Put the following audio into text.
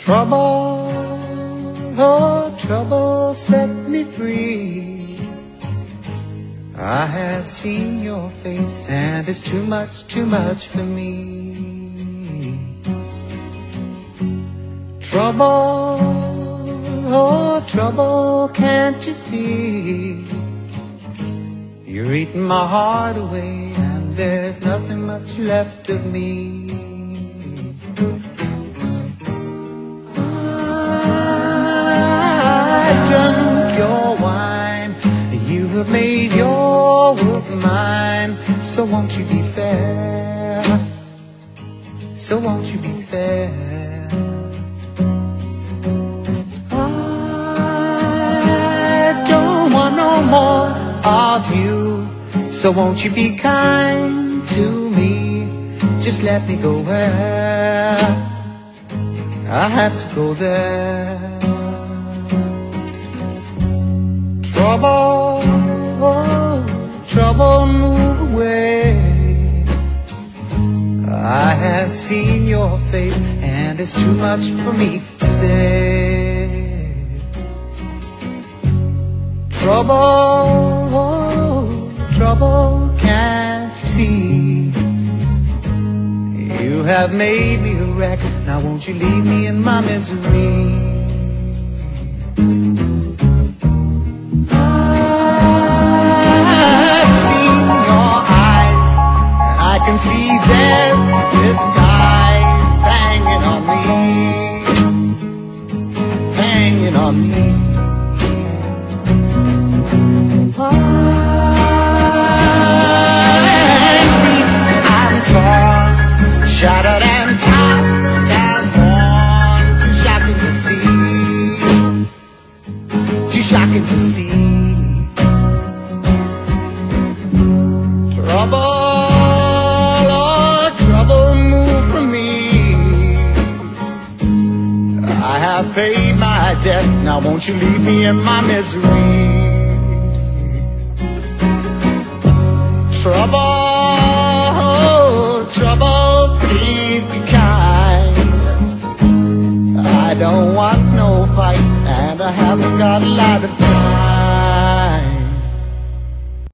Trouble, oh trouble, set me free. I have seen your face and it's too much for me. Trouble, oh trouble, can't you see? You're eating my heart away and there's nothing much left of me. Drunk your wine, you have made your world mine. So won't you be fair? So won't you be fair? I don't want no more of you. So won't you be kind to me? Just let me go where I have to go there. Trouble, oh, trouble, move away. I have seen your face and it's too much for me today. Trouble, oh, trouble, can't you see? You have made me a wreck, now won't you leave me in my misery? I can see death's disguise hanging on me, hanging on me. I'm torn, shattered and tossed and worn. Too shocking to see, too shocking to see. Trouble, I have paid my debt, now won't you leave me in my misery? Trouble, trouble, please be kind. I don't want no fight, and I haven't got a lot of time.